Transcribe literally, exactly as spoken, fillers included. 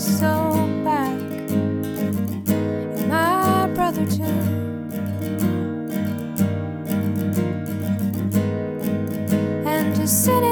so back, and my brother too. And just sitting